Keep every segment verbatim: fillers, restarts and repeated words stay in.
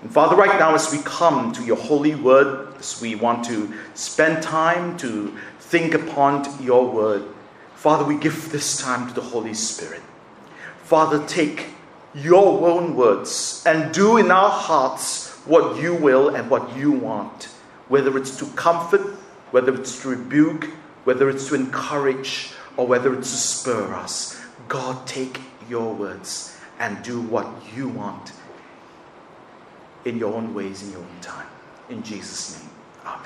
And Father, right now as we come to your holy word, as we want to spend time to think upon your word, Father, we give this time to the Holy Spirit. Father, take your own words and do in our hearts what you will and what you want. Whether it's to comfort, whether it's to rebuke, whether it's to encourage, or whether it's to spur us. God, take your words and do what you want in your own ways, in your own time. In Jesus' name, amen.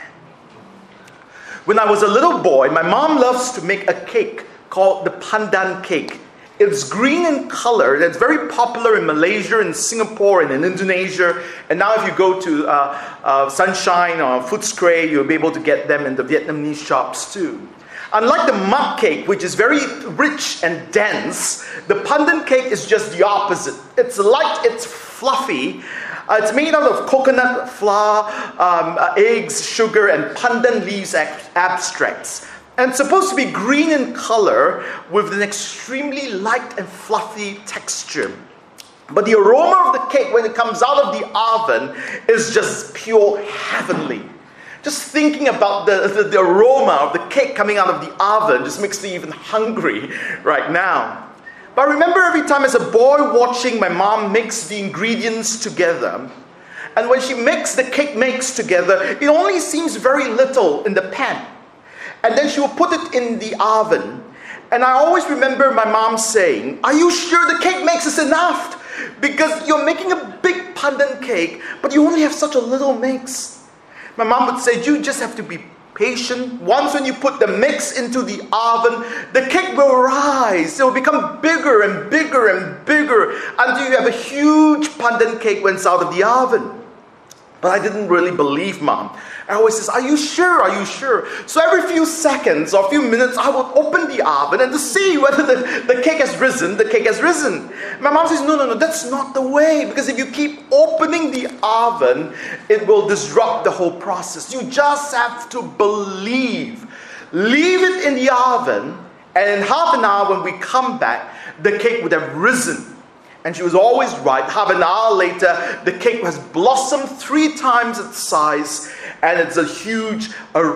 When I was a little boy, my mom loves to make a cake called the pandan cake. It's green in color. It's very popular in Malaysia, in Singapore, and in Indonesia. And now if you go to uh, uh, Sunshine or Footscray, you'll be able to get them in the Vietnamese shops too. Unlike the mug cake, which is very rich and dense, the pandan cake is just the opposite. It's light, it's fluffy. Uh, it's made out of coconut flour, um, uh, eggs, sugar, and pandan leaves ex- abstracts. And it's supposed to be green in color with an extremely light and fluffy texture. But the aroma of the cake when it comes out of the oven is just pure heavenly. Just thinking about the, the, the aroma of the cake coming out of the oven just makes me even hungry right now. But I remember every time as a boy watching my mom mix the ingredients together. And when she makes the cake mix together, it only seems very little in the pan. And then she will put it in the oven. And I always remember my mom saying, "Are you sure the cake mix is enough? Because you're making a big pandan cake, but you only have such a little mix." My mom would say, "You just have to be patient. Once when you put the mix into the oven, the cake will rise. It will become bigger and bigger and bigger until you have a huge pandan cake when it's out of the oven." But I didn't really believe Mom. I always says, "Are you sure? Are you sure?" So every few seconds or a few minutes, I would open the oven and to see whether the, the cake has risen, the cake has risen. My mom says, no, no, no, that's not the way. Because if you keep opening the oven, it will disrupt the whole process. You just have to believe. Leave it in the oven, and in half an hour when we come back, the cake would have risen. And she was always right. Half an hour later, the cake has blossomed three times its size, and it's a huge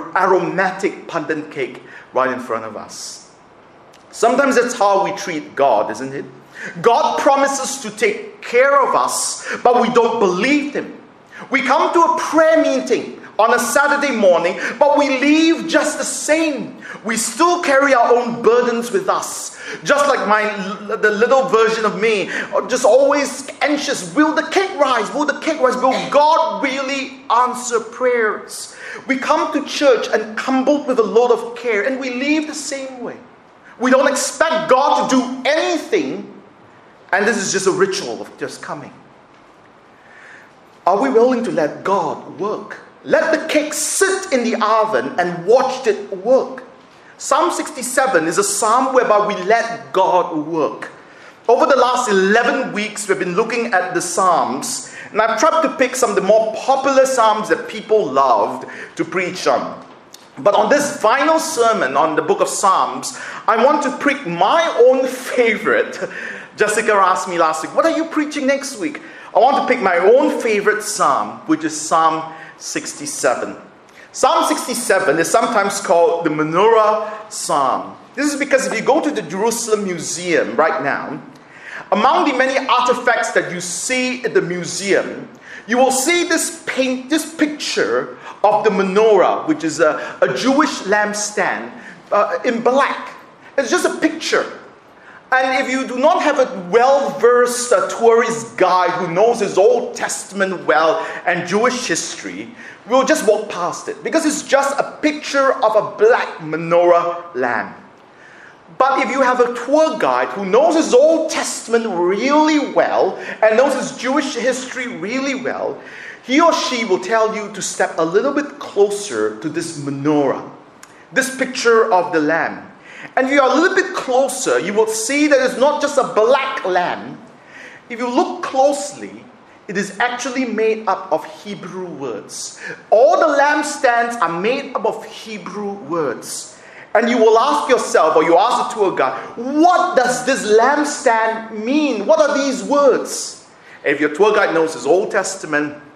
aromatic pandan cake right in front of us. Sometimes that's how we treat God, isn't it? God promises to take care of us, but we don't believe Him. We come to a prayer meeting on a Saturday morning, but we leave just the same. We still carry our own burdens with us. Just like my the little version of me, just always anxious. Will the cake rise? Will the cake rise? Will God really answer prayers? We come to church and humbled with a load of care, and we leave the same way. We don't expect God to do anything, and this is just a ritual of just coming. Are we willing to let God work? Let the cake sit in the oven and watch it work. Psalm sixty-seven is a psalm whereby we let God work. Over the last eleven weeks, we've been looking at the Psalms, and I've tried to pick some of the more popular Psalms that people loved to preach on. But on this final sermon on the book of Psalms, I want to pick my own favorite. Jessica asked me last week, "What are you preaching next week?" I want to pick my own favorite Psalm, which is Psalm sixty-seven. Psalm sixty-seven is sometimes called the Menorah Psalm. This is because if you go to the Jerusalem Museum right now, among the many artifacts that you see at the museum, you will see this paint, this picture of the menorah, which is a, a Jewish lampstand uh, in black. It's just a picture. And if you do not have a well-versed uh, tourist guide who knows his Old Testament well and Jewish history, we'll just walk past it. Because it's just a picture of a black menorah lamp. But if you have a tour guide who knows his Old Testament really well and knows his Jewish history really well, he or she will tell you to step a little bit closer to this menorah, this picture of the lamb. And if you are a little bit closer, you will see that it's not just a black lamb. If you look closely, it is actually made up of Hebrew words. All the lampstands are made up of Hebrew words. And you will ask yourself, or you ask the tour guide, what does this lampstand mean? What are these words? And if your tour guide knows his Old Testament,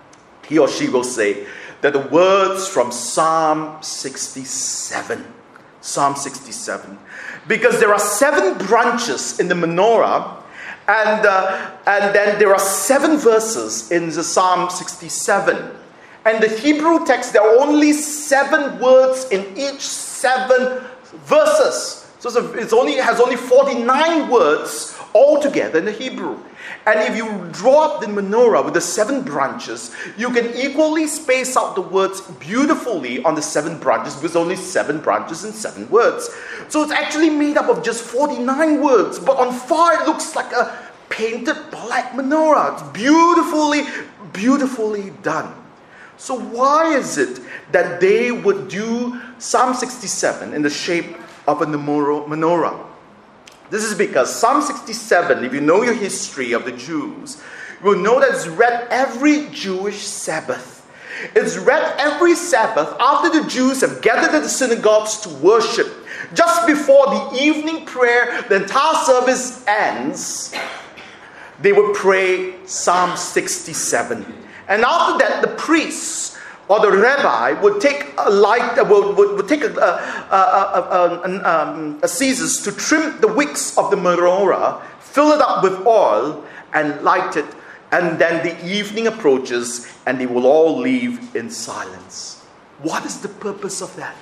he or she will say that the words from Psalm sixty-seven. Psalm sixty-seven. Because there are seven branches in the menorah, and, uh, and then there are seven verses in the Psalm sixty-seven. And the Hebrew text, there are only seven words in each seven verses. So it's, a, it's only, it has only forty-nine words altogether in the Hebrew. And if you draw up the menorah with the seven branches, you can equally space out the words beautifully on the seven branches, with only seven branches and seven words. So it's actually made up of just forty-nine words, but on far it looks like a painted black menorah. It's beautifully, beautifully done. So why is it that they would do Psalm sixty-seven in the shape of a menorah? This is because Psalm sixty-seven, if you know your history of the Jews, you will know that it's read every Jewish Sabbath. It's read every Sabbath after the Jews have gathered at the synagogues to worship. Just before the evening prayer, the entire service ends, they would pray Psalm sixty-seven. And after that, the priests or the rabbi would take a light, would, would, would take a, a, a, a, a, um, a scissors to trim the wicks of the menorah, fill it up with oil, and light it. And then the evening approaches, and they will all leave in silence. What is the purpose of that?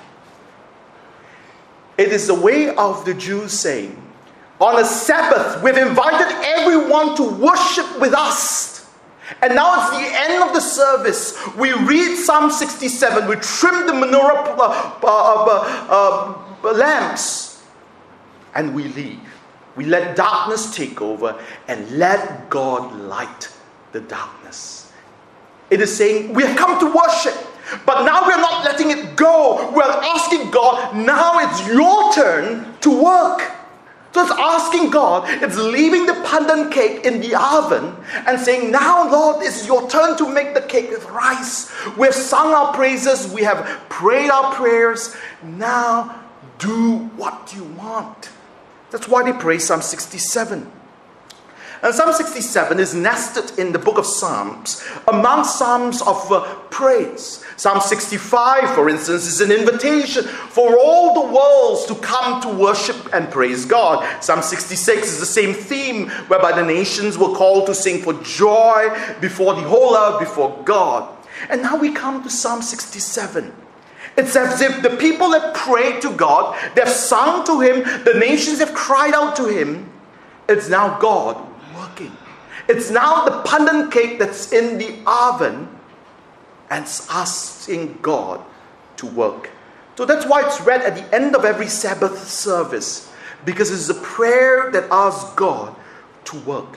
It is the way of the Jews saying, on a Sabbath, we've invited everyone to worship with us. And now it's the end of the service. We read Psalm sixty-seven. We trim the menorah uh, uh, uh, uh, lamps. And we leave. We let darkness take over and let God light the darkness. It is saying, we have come to worship. But now we're not letting it go. We're asking God, now it's your turn to work. So it's asking God, it's leaving the pandan cake in the oven and saying, now Lord, it's your turn to make the cake with rice. We've sung our praises, we have prayed our prayers. Now do what you want. That's why they pray Psalm sixty-seven. And Psalm sixty-seven is nested in the book of Psalms among Psalms of uh, praise. Psalm sixty-five, for instance, is an invitation for all the worlds to come to worship and praise God. Psalm sixty-six is the same theme, whereby the nations were called to sing for joy before the whole earth, before God. And now we come to Psalm sixty-seven. It's as if the people have prayed to God, they've sung to Him, the nations have cried out to Him. It's now God working. It's now the pandan cake that's in the oven and asking God to work. So that's why it's read at the end of every Sabbath service, because it's a prayer that asks God to work.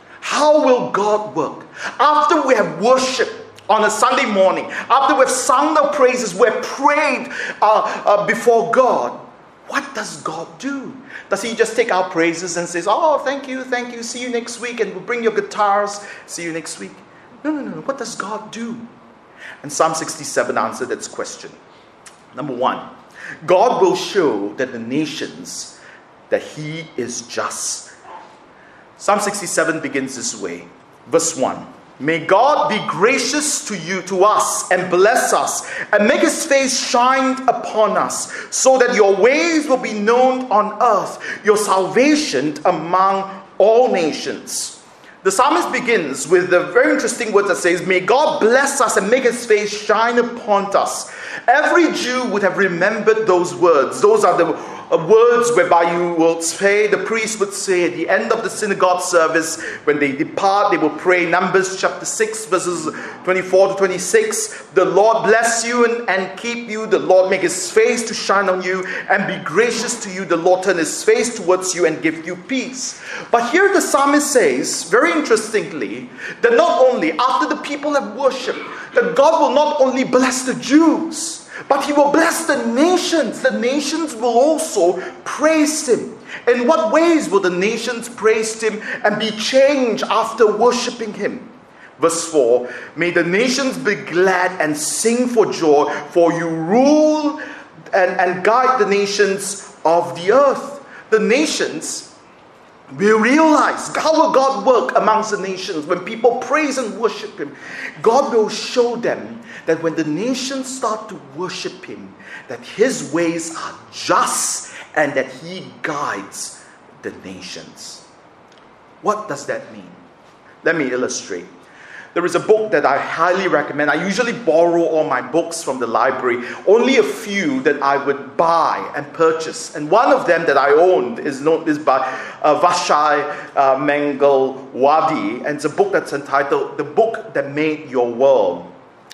How will God work? After we have worshipped on a Sunday morning, after we've sung our praises, we've prayed uh, uh, before God, what does God do? Does He just take our praises and says, oh, thank you, thank you, see you next week, and we'll bring your guitars, see you next week? No, no, no. What does God do? And Psalm sixty-seven answered this question. Number one, God will show that the nations that He is just. Psalm sixty-seven begins this way. Verse one. May God be gracious to you, to us, and bless us, and make His face shine upon us, so that your ways will be known on earth, your salvation among all nations. The psalmist begins with the very interesting word that says, may God bless us and make His face shine upon us. Every Jew would have remembered those words. Those are the words whereby you will say, the priest would say at the end of the synagogue service, when they depart, they will pray Numbers chapter six, verses twenty-four to twenty-six. The Lord bless you and, and keep you. The Lord make His face to shine on you and be gracious to you. The Lord turn His face towards you and give you peace. But here the psalmist says, very interestingly, that not only after the people have worshipped, that God will not only bless the Jews, but He will bless the nations. The nations will also praise Him. In what ways will the nations praise Him and be changed after worshipping Him? Verse four, may the nations be glad and sing for joy, for you rule and, and guide the nations of the earth. The nations we realize how will God work amongst the nations when people praise and worship Him. God will show them that when the nations start to worship Him, that His ways are just and that He guides the nations. What does that mean? Let me illustrate. There is a book that I highly recommend. I usually borrow all my books from the library. Only a few that I would buy and purchase. And one of them that I owned is, known, is by uh, Vashai uh, Mangalwadi. And it's a book that's entitled The Book That Made Your World.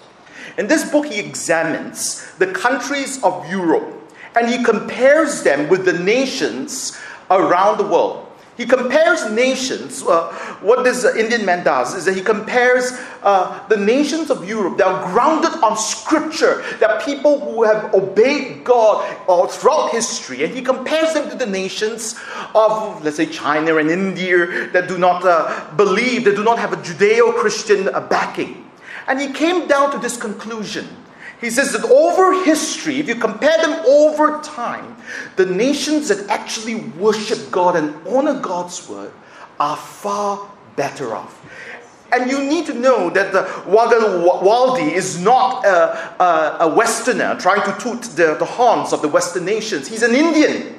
In this book, he examines the countries of Europe. And he compares them with the nations around the world. He compares nations. Uh, what this Indian man does is that he compares uh, the nations of Europe that are grounded on Scripture, that people who have obeyed God all throughout history, and he compares them to the nations of, let's say, China and India that do not uh, believe, that do not have a Judeo-Christian uh, backing. And he came down to this conclusion. He says that over history, if you compare them over time, the nations that actually worship God and honor God's word are far better off. And you need to know that the Mangalwadi is not a, a, a Westerner trying to toot the, the horns of the Western nations. He's an Indian.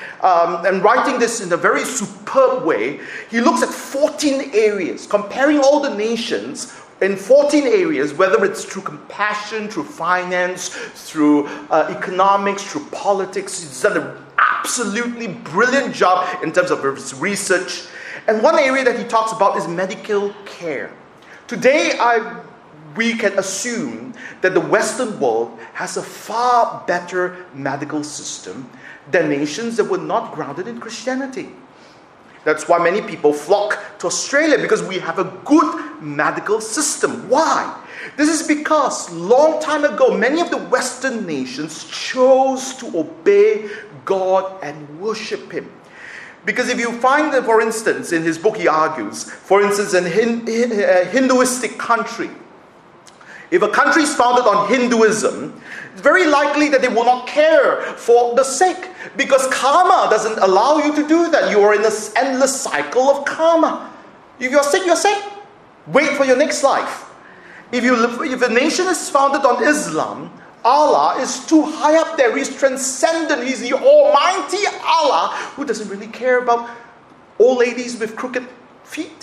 Um, and writing this in a very superb way, he looks at fourteen areas, comparing all the nations in fourteen areas, whether it's through compassion, through finance, through uh, economics, through politics. He's done an absolutely brilliant job in terms of his research. And one area that he talks about is medical care. Today, I, we can assume that the Western world has a far better medical system than nations that were not grounded in Christianity. That's why many people flock to Australia, because we have a good medical system. Why? This is because long time ago, many of the Western nations chose to obey God and worship Him. Because if you find that, for instance, in his book he argues, for instance, in a Hinduistic country, if a country is founded on Hinduism, it's very likely that they will not care for the sick, because karma doesn't allow you to do that. You are in this endless cycle of karma. If you're sick, you're sick. Wait for your next life. If you if a nation is founded on Islam, Allah is too high up there. He's transcendent. He's the almighty Allah who doesn't really care about old ladies with crooked feet.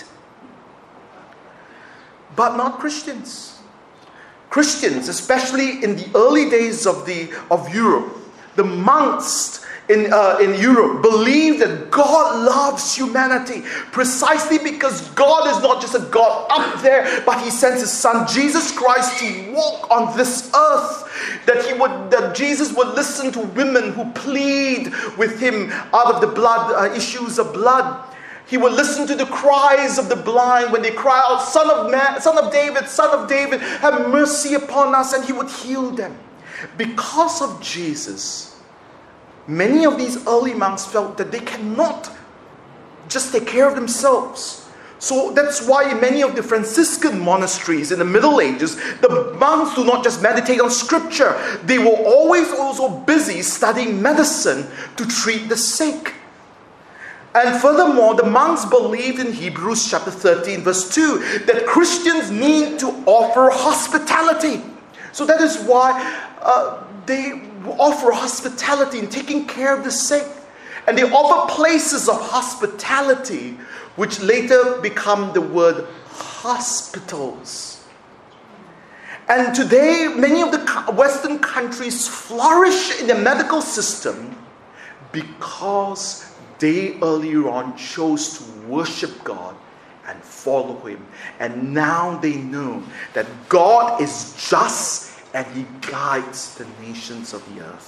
But not Christians. Christians, especially in the early days of the of Europe, the monks in uh, in Europe believed that God loves humanity precisely because God is not just a God up there, but He sends His Son Jesus Christ to walk on this earth. That he would, that Jesus would listen to women who plead with Him out of the blood uh, issues of blood. He would listen to the cries of the blind when they cry out, Son of man, Son of David, Son of David, have mercy upon us, and He would heal them. Because of Jesus, many of these early monks felt that they cannot just take care of themselves. So that's why in many of the Franciscan monasteries in the Middle Ages, the monks do not just meditate on Scripture. They were always also busy studying medicine to treat the sick. And furthermore, the monks believed in Hebrews chapter thirteen verse two that Christians need to offer hospitality. So that is why uh, they offer hospitality in taking care of the sick. And they offer places of hospitality, which later become the word hospitals. And today, many of the Western countries flourish in the medical system because they earlier on chose to worship God and follow Him. And now they know that God is just and He guides the nations of the earth.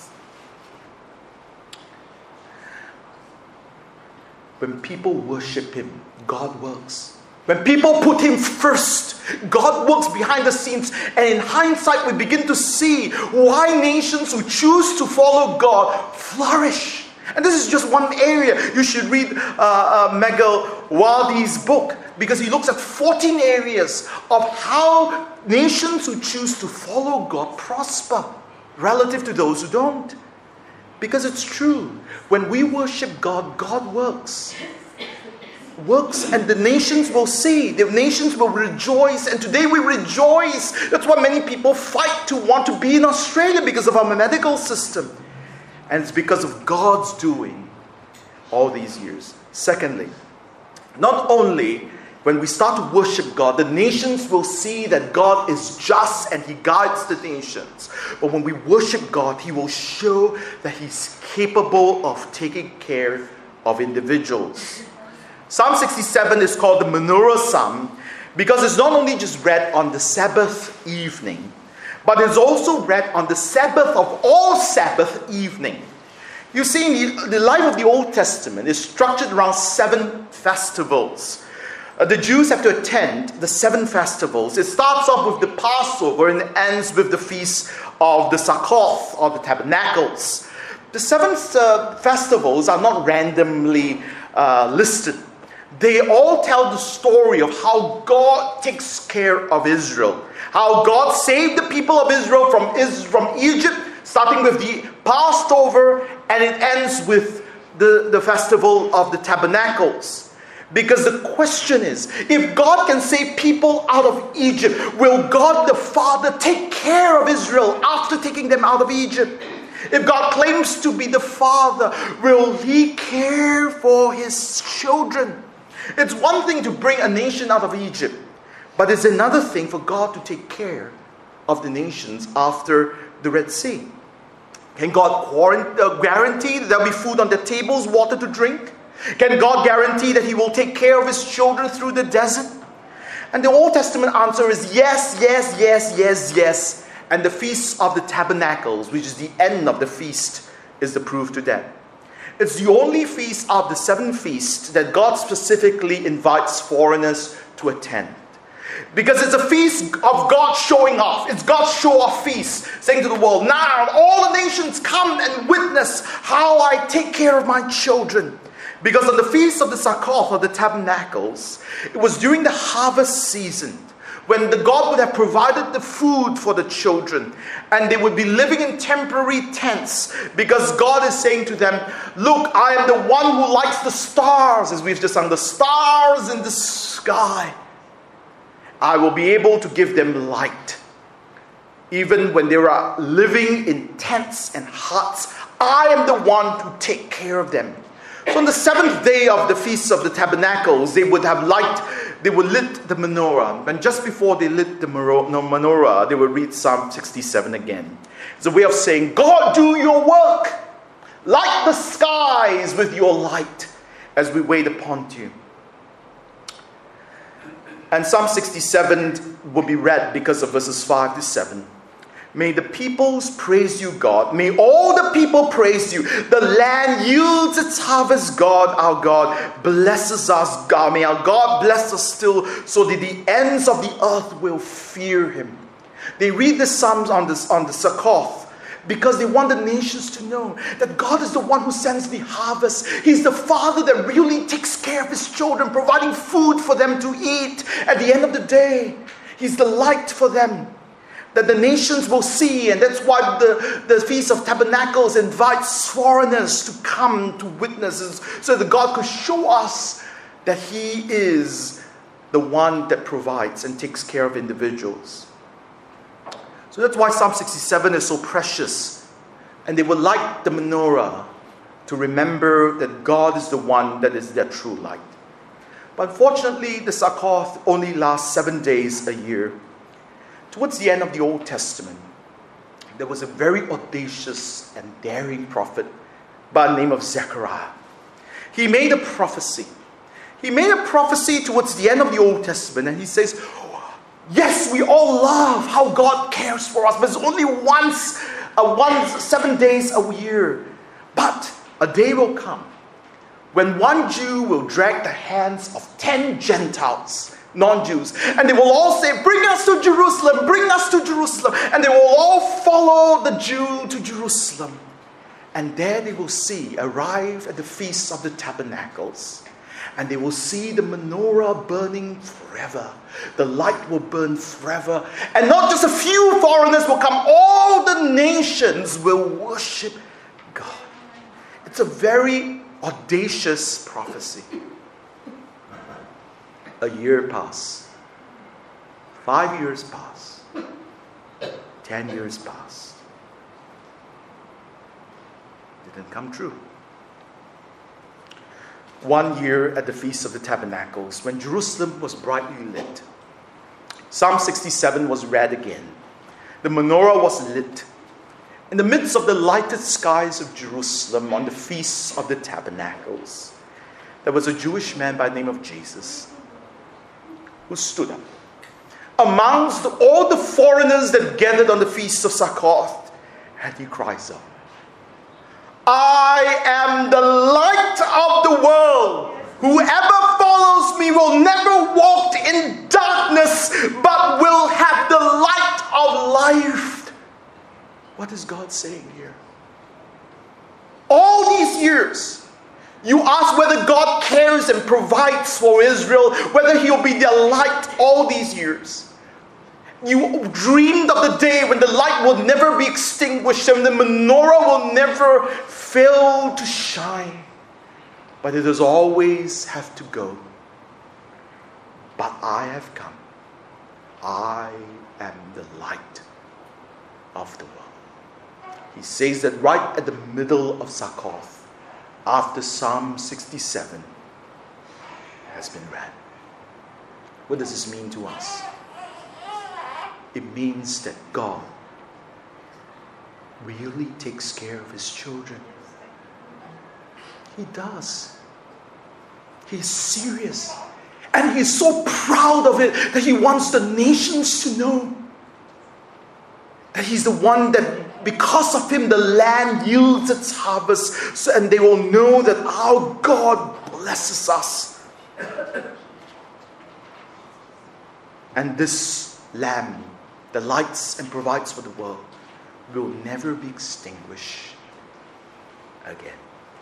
When people worship Him, God works. When people put Him first, God works behind the scenes. And in hindsight, we begin to see why nations who choose to follow God flourish. And this is just one area. You should read uh, uh, Mangalwadi's book, because he looks at fourteen areas of how nations who choose to follow God prosper relative to those who don't. Because it's true. When we worship God, God works. works and the nations will see. The nations will rejoice. And today we rejoice. That's why many people fight to want to be in Australia, because of our medical system. And it's because of God's doing all these years. Secondly, not only when we start to worship God, the nations will see that God is just and He guides the nations. But when we worship God, He will show that He's capable of taking care of individuals. Psalm sixty-seven is called the Menorah Psalm because it's not only just read on the Sabbath evening, but it's also read on the Sabbath of all Sabbath evening. You see, the, the life of the Old Testament is structured around seven festivals. Uh, the Jews have to attend the seven festivals. It starts off with the Passover and ends with the feast of the Succoth, or the Tabernacles. The seven uh, festivals are not randomly uh, listed. They all tell the story of how God takes care of Israel. How God saved the people of Israel from, Is- from Egypt, starting with the Passover, and it ends with the, the festival of the Tabernacles. Because the question is, if God can save people out of Egypt, will God the Father take care of Israel after taking them out of Egypt? If God claims to be the Father, will He care for His children? It's one thing to bring a nation out of Egypt, but it's another thing for God to take care of the nations after the Red Sea. Can God guarantee that there will be food on their tables, water to drink? Can God guarantee that He will take care of His children through the desert? And the Old Testament answer is yes, yes, yes, yes, yes. And the Feast of the Tabernacles, which is the end of the feast, is the proof to that. It's the only feast of the seven feasts that God specifically invites foreigners to attend. Because it's a feast of God showing off. It's God's show-off feast, saying to the world, now all the nations come and witness how I take care of my children. Because on the feast of the Succoth, or the Tabernacles, it was during the harvest season, when the God would have provided the food for the children, and they would be living in temporary tents, because God is saying to them, look, I am the one who lights the stars, as we've just sung, the stars in the sky. I will be able to give them light. Even when they are living in tents and huts, I am the one to take care of them. So on the seventh day of the Feast of the Tabernacles, they would have light, they would lit the menorah. And just before they lit the menorah, they would read Psalm sixty-seven again. It's a way of saying, God, do your work. Light the skies with your light as we wait upon you. And Psalm sixty-seven will be read because of verses five to seven. May the peoples praise you, God. May all the people praise you. The land yields its harvest, God, our God, blesses us, God. May our God bless us still, so that the ends of the earth will fear Him. They read the Psalms on, this, on the Succoth because they want the nations to know that God is the one who sends the harvest. He's the Father that really takes care of His children, providing food for them to eat. At the end of the day, He's the light for them that the nations will see. And that's why the, the Feast of Tabernacles invites foreigners to come to witnesses, so that God could show us that He is the one that provides and takes care of individuals. So that's why Psalm sixty-seven is so precious. And they will light the menorah to remember that God is the one that is their true light. But unfortunately, the Succoth only lasts seven days a year. Towards the end of the Old Testament, there was a very audacious and daring prophet by the name of Zechariah. He made a prophecy. He made a prophecy towards the end of the Old Testament, and he says, yes, we all love how God cares for us, but it's only once, uh, once, seven days a year. But a day will come when one Jew will drag the hands of ten Gentiles, non-Jews, and they will all say, bring us to Jerusalem, bring us to Jerusalem. And they will all follow the Jew to Jerusalem. And there they will see, arrive at the Feast of the Tabernacles. And they will see the menorah burning forever. The light will burn forever. And not just a few foreigners will come. All the nations will worship God. It's a very audacious prophecy. A year passed. Five years passed. Ten years passed. Didn't come true. One year at the Feast of the Tabernacles, when Jerusalem was brightly lit, Psalm sixty-seven was read again. The menorah was lit. In the midst of the lighted skies of Jerusalem on the Feast of the Tabernacles, there was a Jewish man by the name of Jesus who stood up. Amongst all the foreigners that gathered on the Feast of Succoth, and he cries out, I am the light of the world. Whoever follows me will never walk in darkness, but will have the light of life. What is God saying here? All these years, you ask whether God cares and provides for Israel, whether He'll be their light all these years. You dreamed of the day when the light will never be extinguished and the menorah will never fail to shine. But it does always have to go. But I have come. I am the light of the world. He says that right at the middle of Succoth, after Psalm sixty-seven has been read. What does this mean to us? It means that God really takes care of His children. He does. He's serious. And He's so proud of it that He wants the nations to know that He's the one that, because of Him, the land yields its harvest. So, and they will know that our God blesses us. And this Lamb that lights and provides for the world will never be extinguished again.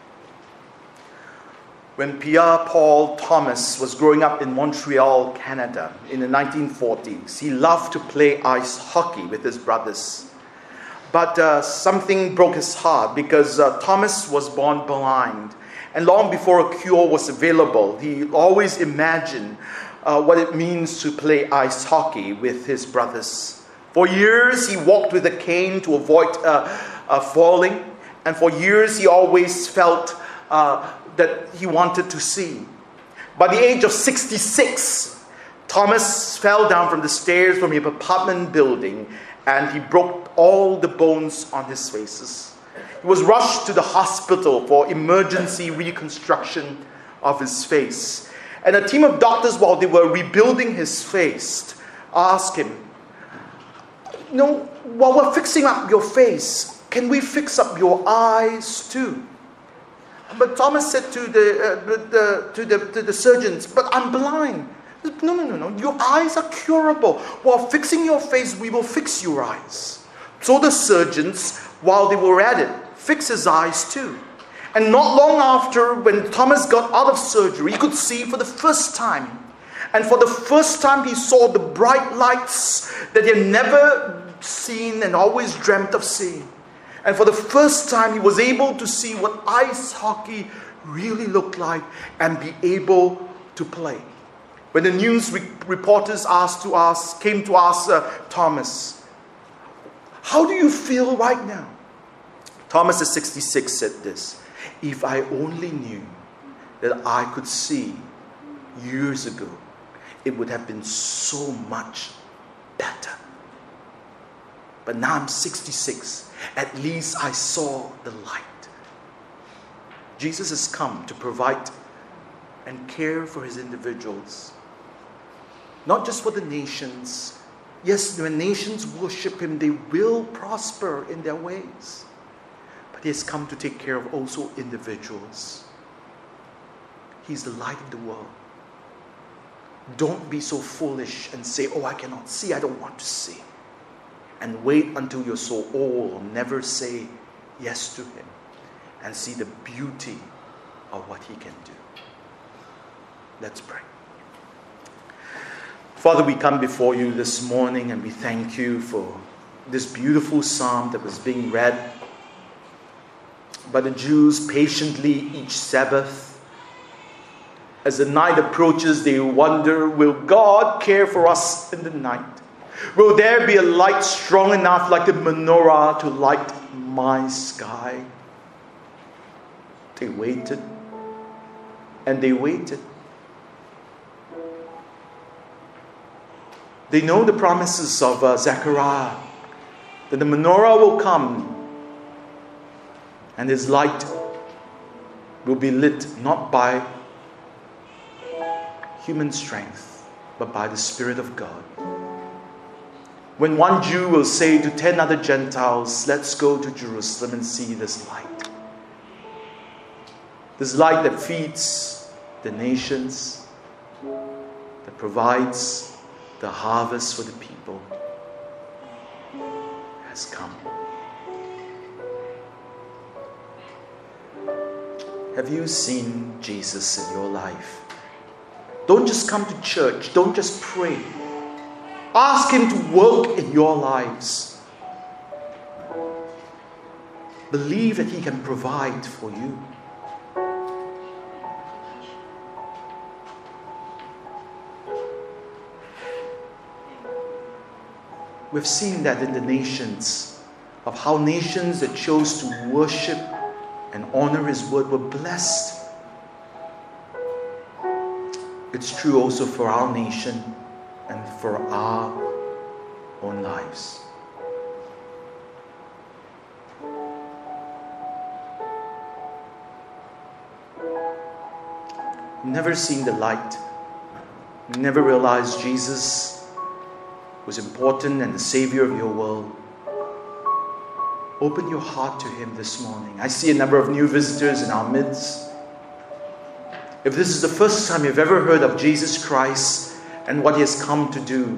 When Pierre-Paul Thomas was growing up in Montreal, Canada, in the nineteen forties, he loved to play ice hockey with his brothers. But uh, something broke his heart because uh, Thomas was born blind. And long before a cure was available, he always imagined uh, what it means to play ice hockey with his brothers. For years, he walked with a cane to avoid uh, uh, falling. And for years, he always felt uh, that he wanted to see. By the age of sixty-six, Thomas fell down from the stairs from his apartment building and he broke all the bones on his faces. He was rushed to the hospital for emergency reconstruction of his face. And a team of doctors, while they were rebuilding his face, asked him, you know, while we're fixing up your face, can we fix up your eyes too? But Thomas said to the, uh, the, to the to the surgeons, but I'm blind. No, no, no, no. Your eyes are curable. While fixing your face, we will fix your eyes. So the surgeons, while they were at it, fixed his eyes too. And not long after, when Thomas got out of surgery, he could see for the first time. And for the first time, he saw the bright lights that he had never seen and always dreamt of seeing. And for the first time, he was able to see what ice hockey really looked like and be able to play. When the news re- reporters asked to ask, came to ask uh, Thomas, how do you feel right now? Thomas at sixty-six said this, if I only knew that I could see years ago, it would have been so much better. But now I'm sixty-six. At least I saw the light. Jesus has come to provide and care for His individuals. Not just for the nations. Yes, when nations worship Him, they will prosper in their ways. But He has come to take care of also individuals. He's the light of the world. Don't be so foolish and say, oh, I cannot see, I don't want to see. And wait until you're so old, never say yes to Him. And see the beauty of what He can do. Let's pray. Father, we come before You this morning and we thank You for this beautiful psalm that was being read by the Jews patiently each Sabbath. As the night approaches, they wonder, will God care for us in the night? Will there be a light strong enough like the menorah to light my sky? They waited, and they waited. They know the promises of uh, Zechariah, that the menorah will come, and his light will be lit not by human strength, but by the Spirit of God. When one Jew will say to ten other Gentiles, let's go to Jerusalem and see this light. This light that feeds the nations, that provides the harvest for the people, has come. Have you seen Jesus in your life? Don't just come to church. Don't just pray. Ask Him to work in your lives. Believe that He can provide for you. We've seen that in the nations, of how nations that chose to worship and honor His word were blessed. It's true also for our nation and for our own lives. You've never seen the light. You never realized Jesus was important and the Savior of your world. Open your heart to Him this morning. I see a number of new visitors in our midst. If this is the first time you've ever heard of Jesus Christ and what He has come to do,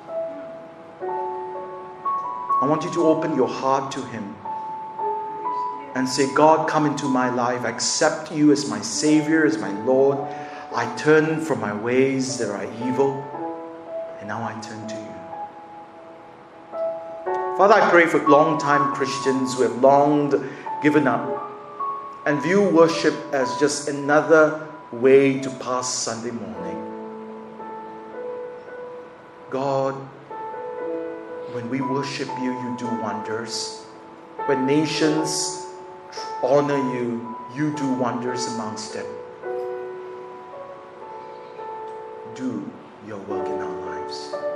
I want you to open your heart to Him and say, God, come into my life. I accept You as my Savior, as my Lord. I turn from my ways that are evil, and now I turn to You. Father, I pray for long-time Christians who have long given up and view worship as just another way to pass Sunday morning. God, when we worship You, You do wonders. When nations honor You, You do wonders amongst them. Do Your work in our lives.